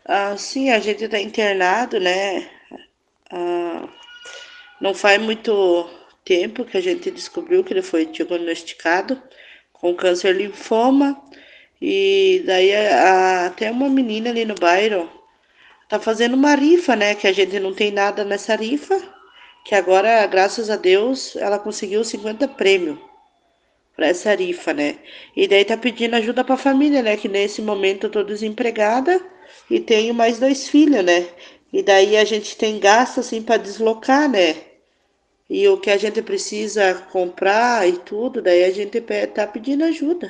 Sim, a gente tá internado, né? Ah, não faz muito tempo que a gente descobriu que ele foi diagnosticado com câncer linfoma. E daí até uma menina ali no bairro tá fazendo uma rifa, né? Que a gente não tem nada nessa rifa. Que agora, graças a Deus, ela conseguiu 50 prêmios para essa rifa, né? E daí tá pedindo ajuda para a família, né? Que nesse momento eu tô desempregada e tenho mais dois filhos, né? E daí a gente tem gasto assim para deslocar, né? E o que a gente precisa comprar e tudo, daí a gente tá pedindo ajuda.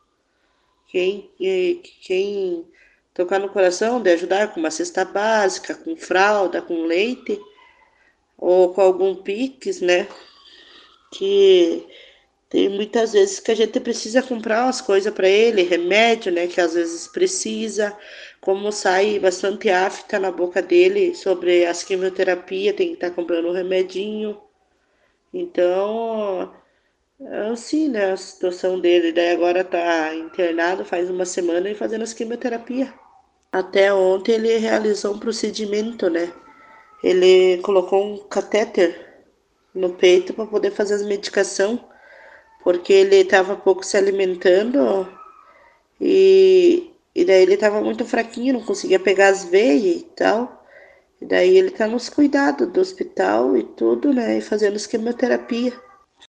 Quem tocar no coração de ajudar com uma cesta básica, com fralda, com leite ou com algum Pix, né? Que tem muitas vezes que a gente precisa comprar umas coisas para ele, remédio, né? Que às vezes precisa. Como sai bastante afta na boca dele sobre as quimioterapia, tem que estar comprando um remedinho. Então, é assim, né? A situação dele. Daí agora tá internado faz uma semana e fazendo as quimioterapia. Até ontem ele realizou um procedimento, né? Ele colocou um catéter no peito para poder fazer as medicação, porque ele estava pouco se alimentando e daí ele estava muito fraquinho, não conseguia pegar as veias e tal. E daí ele tá nos cuidados do hospital e tudo, né? E fazendo quimioterapia.